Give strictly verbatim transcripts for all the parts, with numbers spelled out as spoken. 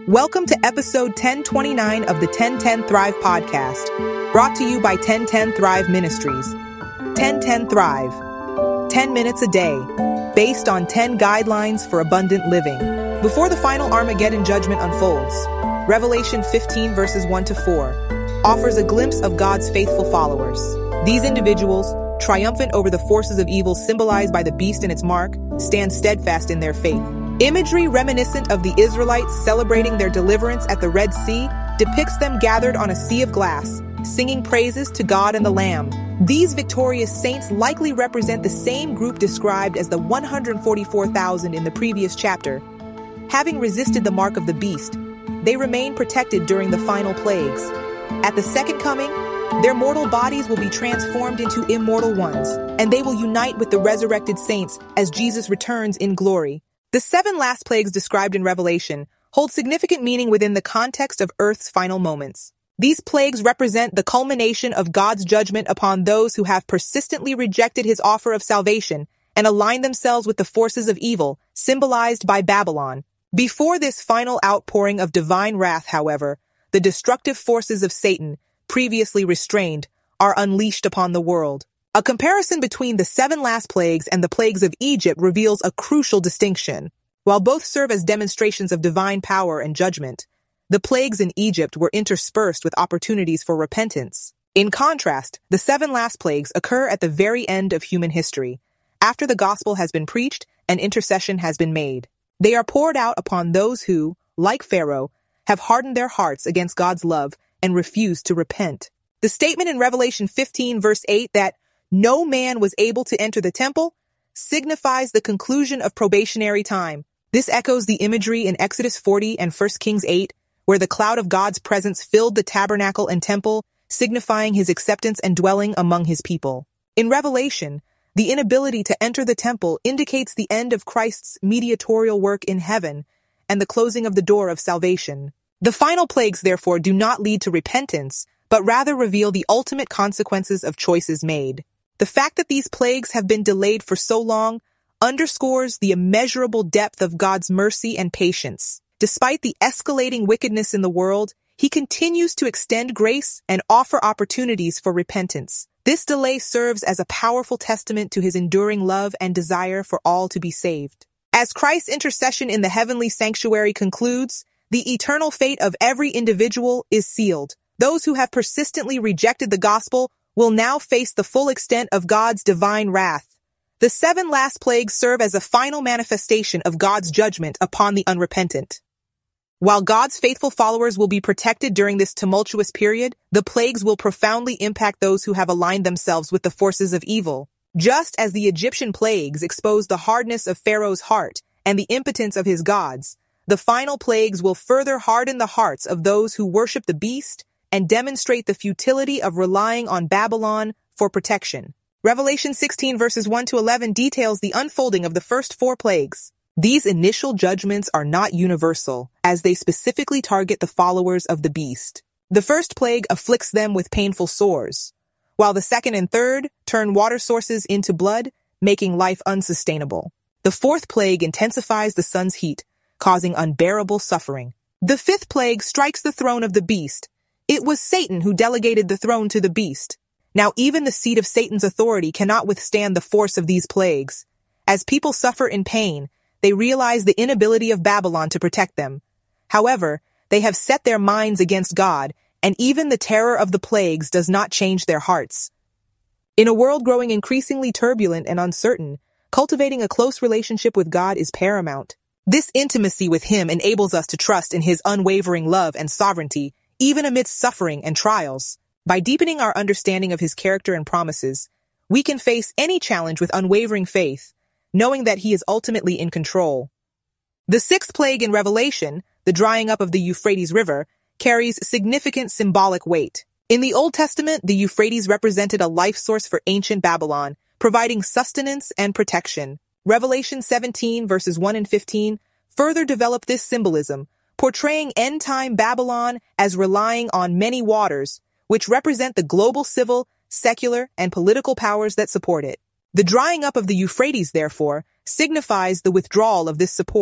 Welcome to episode ten twenty-nine of the ten ten Thrive podcast, brought to you by ten ten Thrive Ministries. ten ten Thrive, ten minutes a day, based on ten guidelines for abundant living. Before the final Armageddon judgment unfolds, Revelation fifteen verses one to four offers a glimpse of God's faithful followers. These individuals, triumphant over the forces of evil symbolized by the beast and its mark, stand steadfast in their faith. Imagery reminiscent of the Israelites celebrating their deliverance at the Red Sea depicts them gathered on a sea of glass, singing praises to God and the Lamb. These victorious saints likely represent the same group described as the one hundred forty-four thousand in the previous chapter. Having resisted the mark of the beast, they remain protected during the final plagues. At the second coming, their mortal bodies will be transformed into immortal ones, and they will unite with the resurrected saints as Jesus returns in glory. The seven last plagues described in Revelation hold significant meaning within the context of Earth's final moments. These plagues represent the culmination of God's judgment upon those who have persistently rejected his offer of salvation and aligned themselves with the forces of evil, symbolized by Babylon. Before this final outpouring of divine wrath, however, the destructive forces of Satan, previously restrained, are unleashed upon the world. A comparison between the seven last plagues and the plagues of Egypt reveals a crucial distinction. While both serve as demonstrations of divine power and judgment, the plagues in Egypt were interspersed with opportunities for repentance. In contrast, the seven last plagues occur at the very end of human history, after the gospel has been preached and intercession has been made. They are poured out upon those who, like Pharaoh, have hardened their hearts against God's love and refused to repent. The statement in Revelation fifteen verse eight that no man was able to enter the temple signifies the conclusion of probationary time. This echoes the imagery in Exodus forty and First Kings eight, where the cloud of God's presence filled the tabernacle and temple, signifying his acceptance and dwelling among his people. In Revelation, the inability to enter the temple indicates the end of Christ's mediatorial work in heaven and the closing of the door of salvation. The final plagues, therefore, do not lead to repentance, but rather reveal the ultimate consequences of choices made. The fact that these plagues have been delayed for so long underscores the immeasurable depth of God's mercy and patience. Despite the escalating wickedness in the world, he continues to extend grace and offer opportunities for repentance. This delay serves as a powerful testament to his enduring love and desire for all to be saved. As Christ's intercession in the heavenly sanctuary concludes, the eternal fate of every individual is sealed. Those who have persistently rejected the gospel will now face the full extent of God's divine wrath. The seven last plagues serve as a final manifestation of God's judgment upon the unrepentant. While God's faithful followers will be protected during this tumultuous period, the plagues will profoundly impact those who have aligned themselves with the forces of evil. Just as the Egyptian plagues exposed the hardness of Pharaoh's heart and the impotence of his gods, the final plagues will further harden the hearts of those who worship the beast and demonstrate the futility of relying on Babylon for protection. Revelation sixteen verses one to eleven details the unfolding of the first four plagues. These initial judgments are not universal, as they specifically target the followers of the beast. The first plague afflicts them with painful sores, while the second and third turn water sources into blood, making life unsustainable. The fourth plague intensifies the sun's heat, causing unbearable suffering. The fifth plague strikes the throne of the beast. It was Satan who delegated the throne to the beast. Now even the seat of Satan's authority cannot withstand the force of these plagues. As people suffer in pain, they realize the inability of Babylon to protect them. However, they have set their minds against God, and even the terror of the plagues does not change their hearts. In a world growing increasingly turbulent and uncertain, cultivating a close relationship with God is paramount. This intimacy with him enables us to trust in his unwavering love and sovereignty, even amidst suffering and trials. By deepening our understanding of his character and promises, we can face any challenge with unwavering faith, knowing that he is ultimately in control. The sixth plague in Revelation, the drying up of the Euphrates River, carries significant symbolic weight. In the Old Testament, the Euphrates represented a life source for ancient Babylon, providing sustenance and protection. Revelation seventeen verses one and fifteen further develop this symbolism, portraying end-time Babylon as relying on many waters, which represent the global civil, secular, and political powers that support it. The drying up of the Euphrates, therefore, signifies the withdrawal of this support,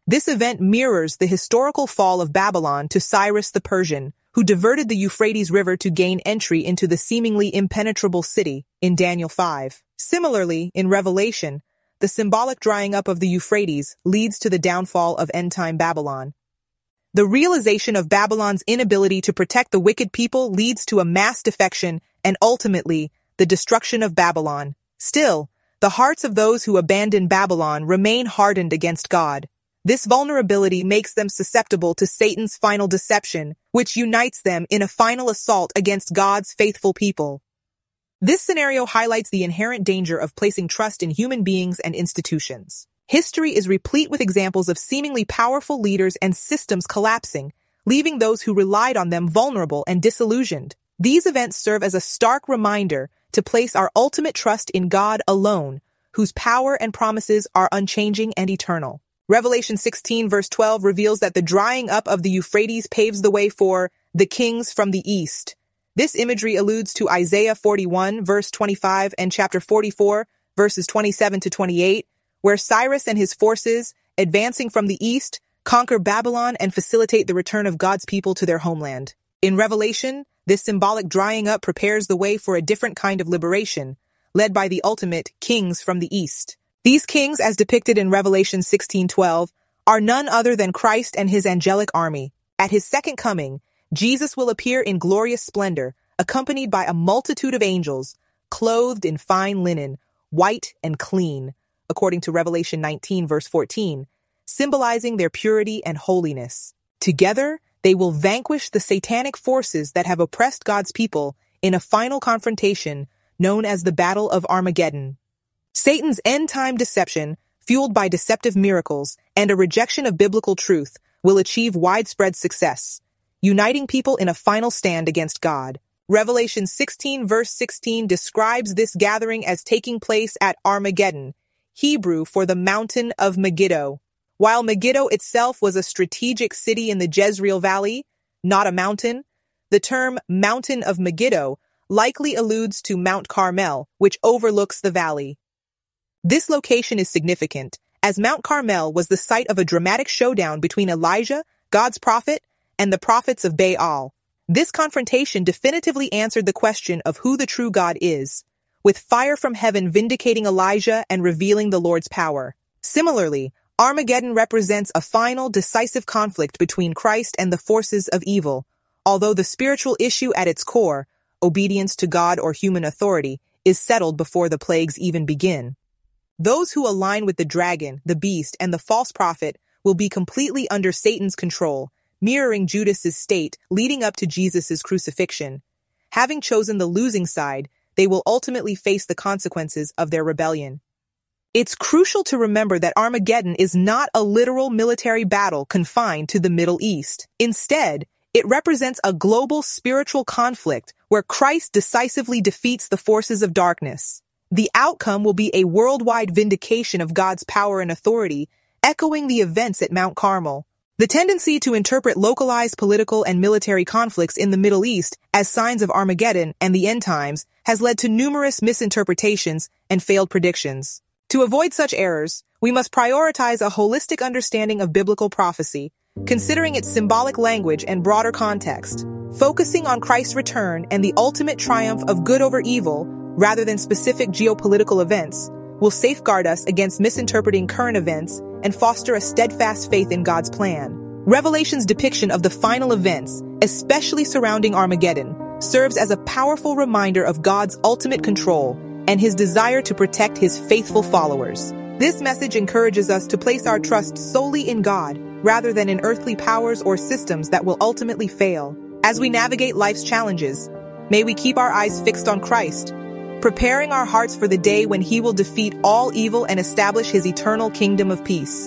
This event mirrors the historical fall of Babylon to Cyrus the Persian, who diverted the Euphrates River to gain entry into the seemingly impenetrable city in Daniel five. Similarly, in Revelation, the symbolic drying up of the Euphrates leads to the downfall of end-time Babylon. The realization of Babylon's inability to protect the wicked people leads to a mass defection and ultimately the destruction of Babylon. Still, the hearts of those who abandon Babylon remain hardened against God. This vulnerability makes them susceptible to Satan's final deception, which unites them in a final assault against God's faithful people. This scenario highlights the inherent danger of placing trust in human beings and institutions. History is replete with examples of seemingly powerful leaders and systems collapsing, leaving those who relied on them vulnerable and disillusioned. These events serve as a stark reminder to place our ultimate trust in God alone, whose power and promises are unchanging and eternal. Revelation sixteen verse twelve reveals that the drying up of the Euphrates paves the way for the kings from the east. This imagery alludes to Isaiah forty-one verse twenty-five and chapter forty-four verses twenty-seven to twenty-eight, where Cyrus and his forces, advancing from the east, conquer Babylon and facilitate the return of God's people to their homeland. In Revelation, this symbolic drying up prepares the way for a different kind of liberation, led by the ultimate kings from the east. These kings, as depicted in Revelation sixteen twelve, are none other than Christ and his angelic army. At his second coming, Jesus will appear in glorious splendor, accompanied by a multitude of angels, clothed in fine linen, white and clean, according to Revelation nineteen verse fourteen, symbolizing their purity and holiness. Together, they will vanquish the satanic forces that have oppressed God's people in a final confrontation known as the Battle of Armageddon. Satan's end-time deception, fueled by deceptive miracles and a rejection of biblical truth, will achieve widespread success, uniting people in a final stand against God. Revelation sixteen verse sixteen describes this gathering as taking place at Armageddon, Hebrew for the mountain of Megiddo. While Megiddo itself was a strategic city in the Jezreel Valley, not a mountain, the term Mountain of Megiddo likely alludes to Mount Carmel, which overlooks the valley. This location is significant, as Mount Carmel was the site of a dramatic showdown between Elijah, God's prophet, and the prophets of Baal. This confrontation definitively answered the question of who the true God is, with fire from heaven vindicating Elijah and revealing the Lord's power. Similarly, Armageddon represents a final, decisive conflict between Christ and the forces of evil, although the spiritual issue at its core, obedience to God or human authority, is settled before the plagues even begin. Those who align with the dragon, the beast, and the false prophet will be completely under Satan's control, mirroring Judas's state leading up to Jesus' crucifixion. Having chosen the losing side, they will ultimately face the consequences of their rebellion. It's crucial to remember that Armageddon is not a literal military battle confined to the Middle East. Instead, it represents a global spiritual conflict where Christ decisively defeats the forces of darkness. The outcome will be a worldwide vindication of God's power and authority, echoing the events at Mount Carmel. The tendency to interpret localized political and military conflicts in the Middle East as signs of Armageddon and the end times has led to numerous misinterpretations and failed predictions. To avoid such errors, we must prioritize a holistic understanding of biblical prophecy, considering its symbolic language and broader context. Focusing on Christ's return and the ultimate triumph of good over evil, rather than specific geopolitical events, will safeguard us against misinterpreting current events and foster a steadfast faith in God's plan. Revelation's depiction of the final events, especially surrounding Armageddon, serves as a powerful reminder of God's ultimate control and his desire to protect his faithful followers. This message encourages us to place our trust solely in God, rather than in earthly powers or systems that will ultimately fail. As we navigate life's challenges, may we keep our eyes fixed on Christ, preparing our hearts for the day when he will defeat all evil and establish his eternal kingdom of peace.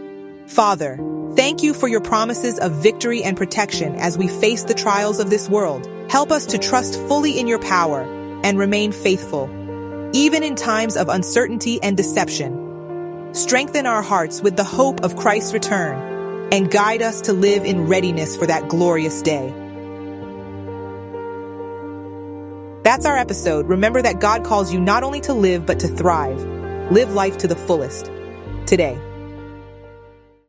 Father, thank you for your promises of victory and protection as we face the trials of this world. Help us to trust fully in your power and remain faithful, even in times of uncertainty and deception. Strengthen our hearts with the hope of Christ's return and guide us to live in readiness for that glorious day. That's our episode. Remember that God calls you not only to live, but to thrive. Live life to the fullest today.